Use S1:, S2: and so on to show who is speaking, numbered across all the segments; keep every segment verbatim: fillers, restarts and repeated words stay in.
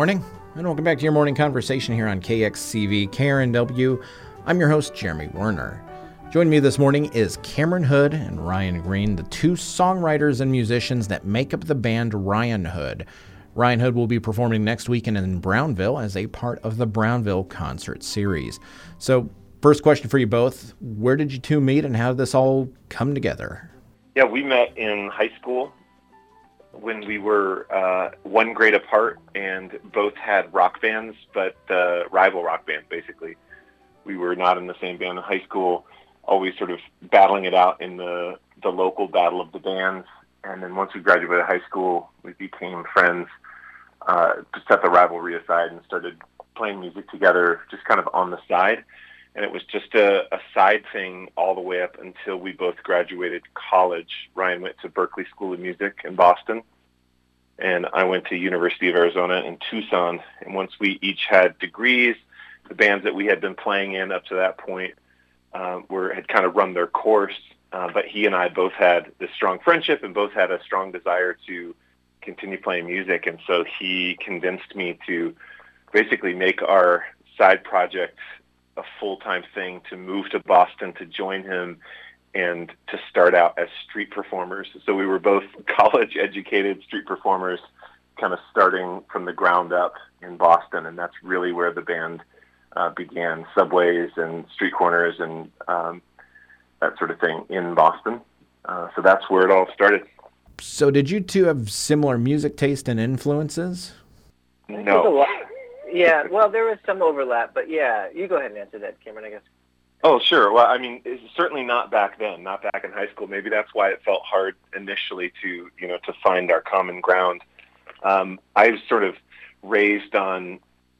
S1: morning, and welcome back to your morning conversation here on K X C V K R N W. I'm your host, Jeremy Werner. Joining me this morning is Cameron Hood and Ryan Green, the two songwriters and musicians that make up the band Ryan Hood. Ryan Hood will be performing next weekend in Brownville as a part of the Brownville concert series. So, first question for you both, where did you two meet and how did this all come together?
S2: Yeah, we met in high school when we were uh, one grade apart and both had rock bands, but uh, rival rock bands, basically. We were not in the same band in high school, always sort of battling it out in the, the local battle of the bands. And then once we graduated high school, we became friends, uh, set the rivalry aside and started playing music together just kind of on the side. And it was just a, a side thing all the way up until we both graduated college. Ryan went to Berklee School of Music in Boston, and I went to University of Arizona in Tucson. And once we each had degrees, the bands that we had been playing in up to that point uh, were had kind of run their course. Uh, but he and I both had this strong friendship and both had a strong desire to continue playing music. And so he convinced me to basically make our side project a full-time thing, to move to Boston to join him and to start out as street performers. So we were both college-educated street performers, kind of starting from the ground up in Boston, and that's really where the band uh, began, subways and street corners and um, that sort of thing in Boston. Uh, so that's where it all started.
S1: So did you two have similar music taste and influences?
S2: No.
S3: Yeah, well, there was some overlap, but yeah, you go ahead and answer that, Cameron, I guess.
S2: Oh, sure. Well, I mean, it's certainly not back then, not back in high school. Maybe that's why it felt hard initially to, you know, to find our common ground. Um, I was sort of raised on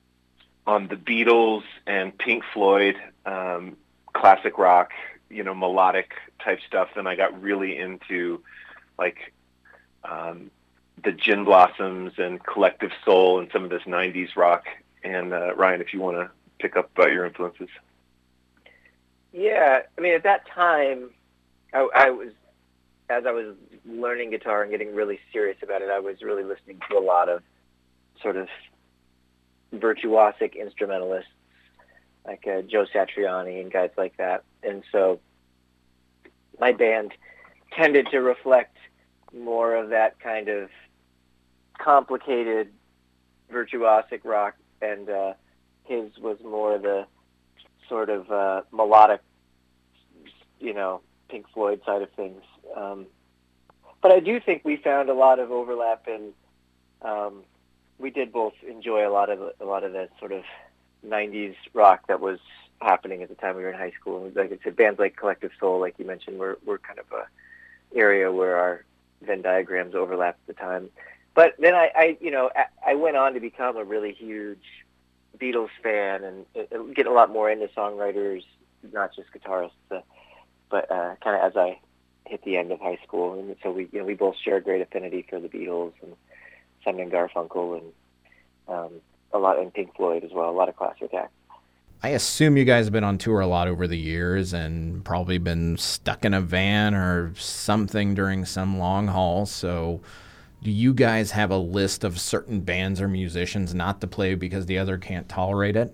S2: on the Beatles and Pink Floyd, um, classic rock, you know, melodic type stuff. Then I got really into, like, um, the Gin Blossoms and Collective Soul and some of this nineties rock. And uh, Ryan, if you want to pick up about your influences.
S3: Yeah, I mean, at that time, I, I was, as I was learning guitar and getting really serious about it, I was really listening to a lot of sort of virtuosic instrumentalists, like uh, Joe Satriani and guys like that. And so my band tended to reflect more of that kind of complicated virtuosic rock, and uh, his was more the sort of uh, melodic, you know, Pink Floyd side of things. Um, but I do think we found a lot of overlap, and um, we did both enjoy a lot of a lot of that sort of nineties rock that was happening at the time we were in high school. Like I said, bands like Collective Soul, like you mentioned, were were kind of a area where our Venn diagrams overlapped at the time. But then I, I, you know, I went on to become a really huge Beatles fan and get a lot more into songwriters, not just guitarists, uh, but uh, kind of as I hit the end of high school. And so we, you know, we both shared great affinity for the Beatles and Simon and Garfunkel and um, a lot, and Pink Floyd as well, a lot of classic acts.
S1: I assume you guys have been on tour a lot over the years and probably been stuck in a van or something during some long haul. So do you guys have a list of certain bands or musicians not to play because the other can't tolerate it?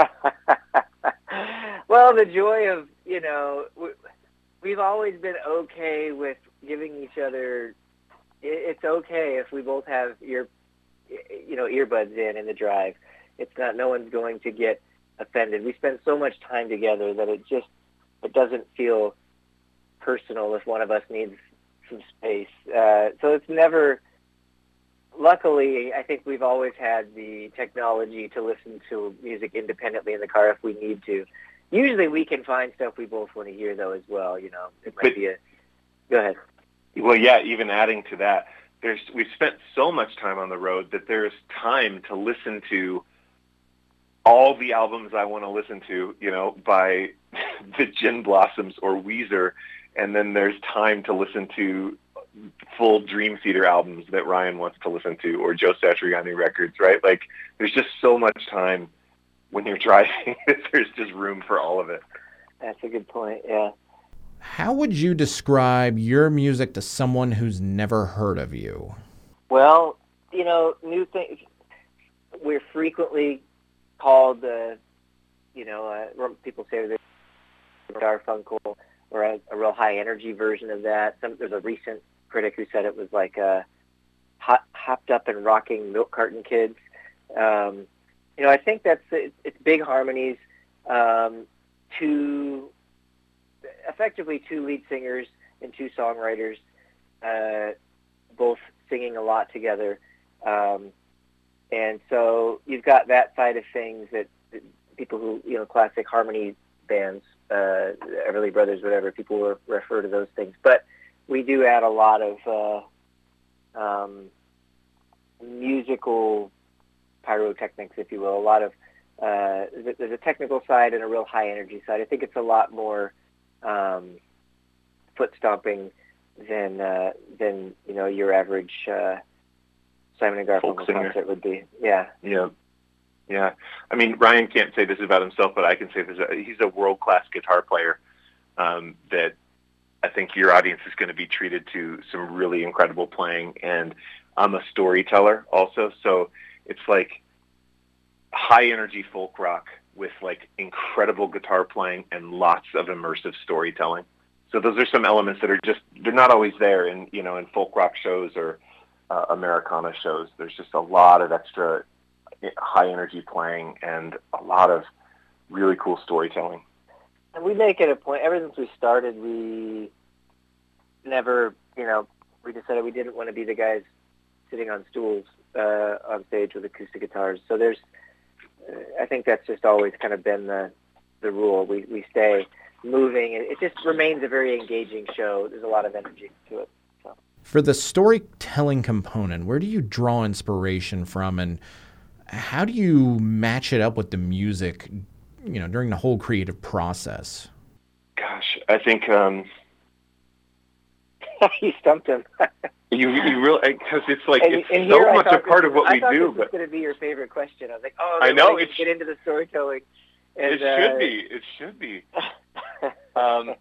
S3: Well, the joy of, you know, we've always been okay with giving each other, it's okay if we both have ear, you know, earbuds in in the drive. It's not, no one's going to get offended. We spend so much time together that it just, it doesn't feel personal if one of us needs some space. Uh, so it's never, luckily, I think we've always had the technology to listen to music independently in the car if we need to. Usually we can find stuff we both want to hear, though, as well. You know, it might
S2: but,
S3: be a, go ahead.
S2: Well, yeah, even adding to that, there's we've spent so much time on the road that there's time to listen to all the albums I want to listen to, you know, by the Gin Blossoms or Weezer, and then there's time to listen to full Dream Theater albums that Ryan wants to listen to, or Joe Satriani records, right? Like, there's just so much time when you're driving that there's just room for all of it.
S3: That's a good point, yeah.
S1: How would you describe your music to someone who's never heard of you?
S3: Well, you know, new things. we're frequently called, uh, you know, uh, people say they're Garfunkel or a, a real high energy version of that. Some, there's a recent critic who said it was like a hot, hopped up and rocking milk carton kids. Um, you know, I think that's it, it's big harmonies, um, two effectively two lead singers and two songwriters, uh, both singing a lot together. Um, and so you've got that side of things that, that people who, you know, classic harmony bands, uh, Everly Brothers, whatever, people will refer to those things. But we do add a lot of uh, um, musical pyrotechnics, if you will, a lot of, uh, there's a technical side and a real high energy side. I think it's a lot more um, foot stomping than, uh, than, you know, your average uh, Simon and Garfunkel concert would be. Yeah.
S2: Yeah. Yeah. I mean, Ryan can't say this about himself, but I can say this. He's a world-class guitar player um, that I think your audience is going to be treated to some really incredible playing. And I'm a storyteller also. So it's like high-energy folk rock with like incredible guitar playing and lots of immersive storytelling. So those are some elements that are just, they're not always there in, you know, in folk rock shows or uh, Americana shows. There's just a lot of extra high energy playing and a lot of really cool storytelling.
S3: And we make it a point, ever since we started, we never, you know, we decided we didn't want to be the guys sitting on stools uh, on stage with acoustic guitars. So there's, uh, I think that's just always kind of been the the rule. We we stay moving. It, it just remains a very engaging show. There's a lot of energy to it. So.
S1: For the storytelling component, where do you draw inspiration from, and how do you match it up with the music, you know, during the whole creative process?
S2: Gosh, I think um,
S3: you stumped him.
S2: you you really, because it's like
S3: and,
S2: it's
S3: and
S2: so much a part
S3: this,
S2: of what
S3: I
S2: we
S3: thought
S2: do.
S3: This
S2: but
S3: was going to be your favorite question. I was like, oh,
S2: I know
S3: it's
S2: it's
S3: get into the storytelling. And,
S2: it should
S3: uh,
S2: be. It should be. um,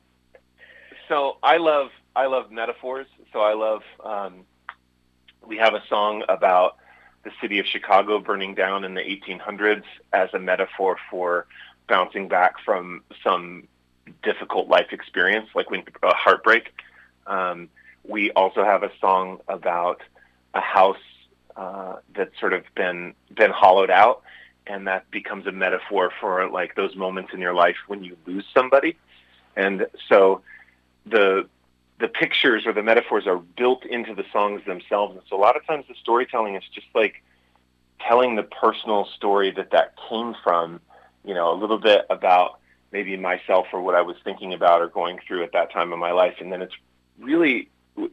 S2: so I love I love metaphors. So I love. Um, we have a song about the city of Chicago burning down in the eighteen hundreds as a metaphor for bouncing back from some difficult life experience, like when uh, heartbreak. Um, we also have a song about a house uh, that's sort of been been hollowed out, and that becomes a metaphor for like those moments in your life when you lose somebody. And so the the pictures or the metaphors are built into the songs themselves. And so a lot of times the storytelling is just like telling the personal story that that came from, you know, a little bit about maybe myself or what I was thinking about or going through at that time of my life. And then it's really,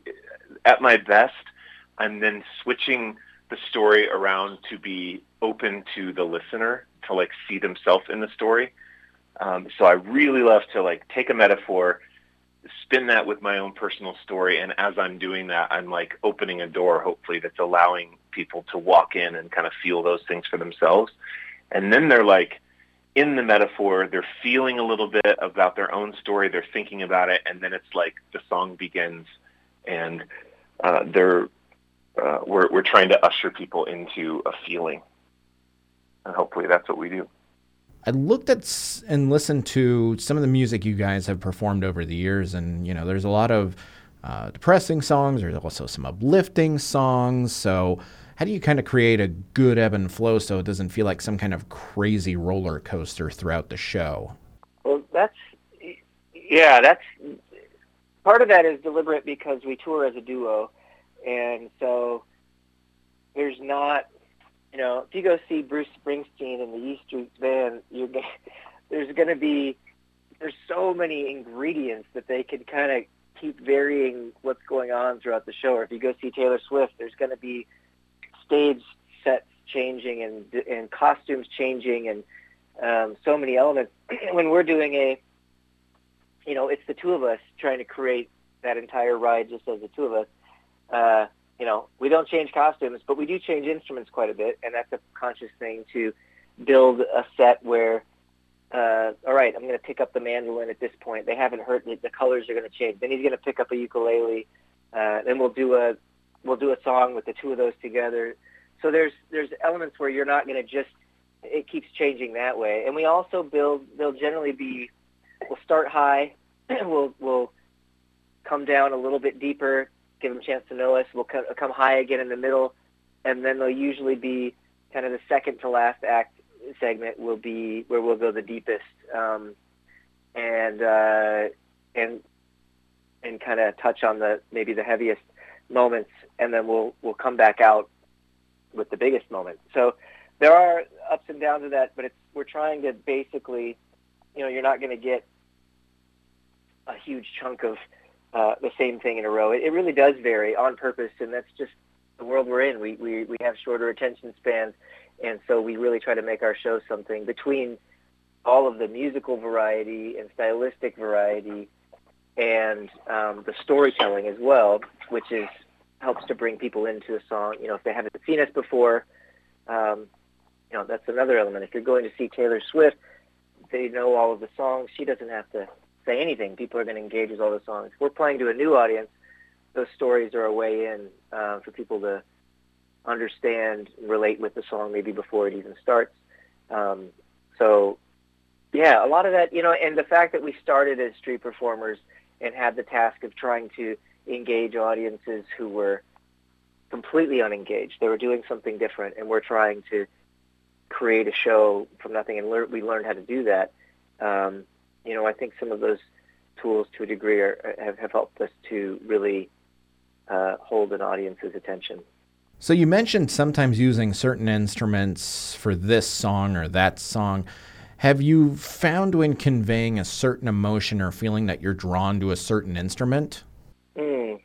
S2: at my best, I'm then switching the story around to be open to the listener, to like see themselves in the story. Um, so I really love to like take a metaphor, spin that with my own personal story, and as I'm doing that, I'm like opening a door, hopefully, that's allowing people to walk in and kind of feel those things for themselves. And then they're like, in the metaphor, they're feeling a little bit about their own story, they're thinking about it, and then it's like the song begins, and uh, they're uh, we're we're trying to usher people into a feeling, and hopefully that's what we do.
S1: I looked at and listened to some of the music you guys have performed over the years, and, you know, there's a lot of uh, depressing songs. There's also some uplifting songs. So how do you kind of create a good ebb and flow so it doesn't feel like some kind of crazy roller coaster throughout the show?
S3: Well, that's, yeah, that's, part of that is deliberate because we tour as a duo. And so there's not, you know, if you go see Bruce Springsteen and the E Street Band, you're gonna, there's going to be, there's so many ingredients that they can kind of keep varying what's going on throughout the show. Or if you go see Taylor Swift, there's going to be stage sets changing and and costumes changing and um, so many elements. When we're doing a, you know, it's the two of us trying to create that entire ride just as the two of us. Uh, You know, we don't change costumes, but we do change instruments quite a bit, and that's a conscious thing to build a set where, uh, all right, I'm going to pick up the mandolin at this point. They haven't heard it. The colors are going to change. Then he's going to pick up a ukulele. Uh, then we'll do a we'll do a song with the two of those together. so there's there's elements where you're not going to just, it keeps changing that way. And we also build, they'll generally be, we'll start high, we'll we'll come down a little bit deeper, give them a chance to know us. We'll come, come high again in the middle, and then they'll usually be kind of the second to last act segment will be where we'll go the deepest, um, and uh, and and kind of touch on the maybe the heaviest moments, and then we'll we'll come back out with the biggest moment. So there are ups and downs of that, but it's we're trying to basically, you know, you're not going to get a huge chunk of uh, the same thing in a row. It, it really does vary on purpose, and that's just the world we're in. We, we we have shorter attention spans, and so we really try to make our show something between all of the musical variety and stylistic variety and um, the storytelling as well, which is helps to bring people into a song. You know, if they haven't seen us before, um, you know, that's another element. If you're going to see Taylor Swift, they know all of the songs. She doesn't have to say anything. People are going to engage with all the songs. If we're playing to a new audience, those stories are a way in uh, for people to understand and relate with the song maybe before it even starts. Um, so, yeah, a lot of that, you know, and the fact that we started as street performers and had the task of trying to engage audiences who were completely unengaged. They were doing something different, and we're trying to create a show from nothing, and lear- we learned how to do that. Um, you know, I think some of those tools to a degree are, have, have helped us to really uh, hold an audience's attention.
S1: So you mentioned sometimes using certain instruments for this song or that song. Have you found when conveying a certain emotion or feeling that you're drawn to a certain instrument?
S3: Mm.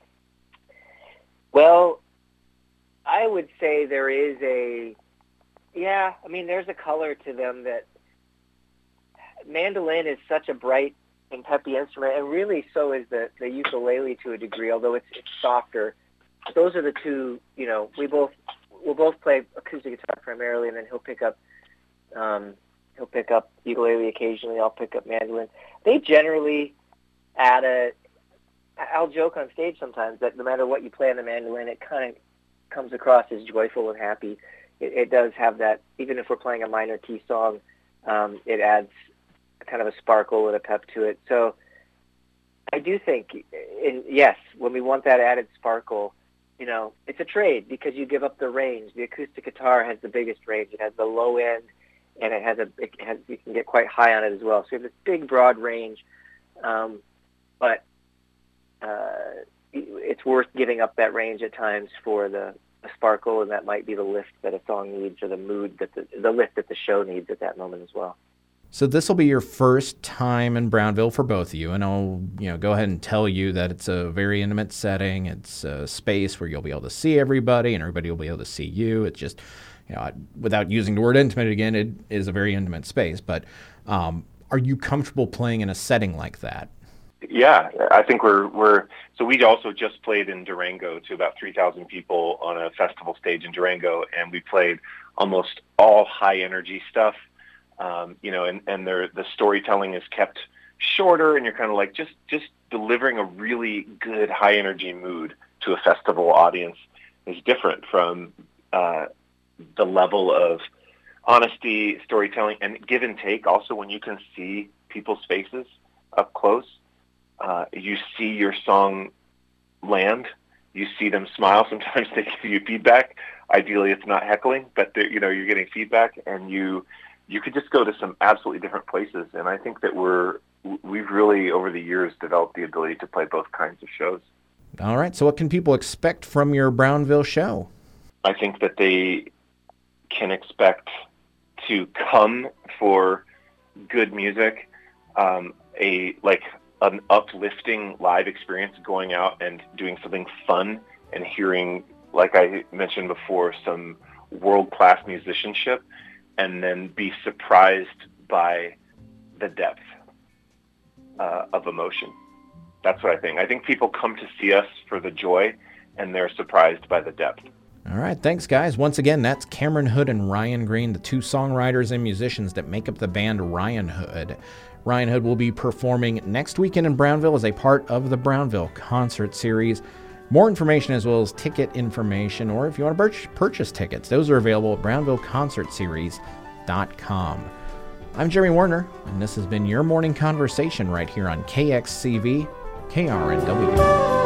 S3: Well, I would say there is a, yeah, I mean, there's a color to them that mandolin is such a bright and peppy instrument, and really so is the, the ukulele to a degree, although it's, it's softer. Those are the two, you know, we both, we'll both play acoustic guitar primarily, and then he'll pick up, um, he'll pick up ukulele occasionally, I'll pick up mandolin. They generally add a, I'll joke on stage sometimes that no matter what you play on the mandolin, it kind of comes across as joyful and happy. It, it does have that, even if we're playing a minor key song, um, it adds kind of a sparkle and a pep to it. So I do think, in, yes, when we want that added sparkle, you know, it's a trade because you give up the range. The acoustic guitar has the biggest range. It has the low end, and it has a, it has, you can get quite high on it as well. So you have this big, broad range, um, but uh, it's worth giving up that range at times for the, the sparkle, and that might be the lift that a song needs, or the mood that the, the lift that the show needs at that moment as well.
S1: So this will be your first time in Brownville for both of you, and I'll you know go ahead and tell you that it's a very intimate setting. It's a space where you'll be able to see everybody, and everybody will be able to see you. It's just, you know, without using the word intimate again, it is a very intimate space. But um, are you comfortable playing in a setting like that?
S2: Yeah, I think we're we're so we also just played in Durango to about three thousand people on a festival stage in Durango, and we played almost all high energy stuff. Um, you know, and, and the storytelling is kept shorter, and you're kind of like just, just delivering a really good high energy mood to a festival audience is different from uh, the level of honesty, storytelling, and give and take. Also, when you can see people's faces up close, uh, you see your song land, you see them smile. Sometimes they give you feedback. Ideally, it's not heckling, but you know, you're getting feedback, and you you could just go to some absolutely different places. And I think that we're, we've really, over the years, developed the ability to play both kinds of shows.
S1: All right. So what can people expect from your Brownville show?
S2: I think that they can expect to come for good music, um, a like an uplifting live experience, going out and doing something fun and hearing, like I mentioned before, some world-class musicianship, and then be surprised by the depth uh, of emotion. That's what I think. I think people come to see us for the joy, and they're surprised by the depth.
S1: All right, thanks, guys. Once again, that's Cameron Hood and Ryan Green, the two songwriters and musicians that make up the band Ryan Hood. Ryan Hood will be performing next weekend in Brownville as a part of the Brownville Concert Series. More information as well as ticket information, or if you want to purchase, purchase tickets, those are available at brownville concert series dot com. I'm Jeremy Werner, and this has been your morning conversation right here on K X C V K R N W.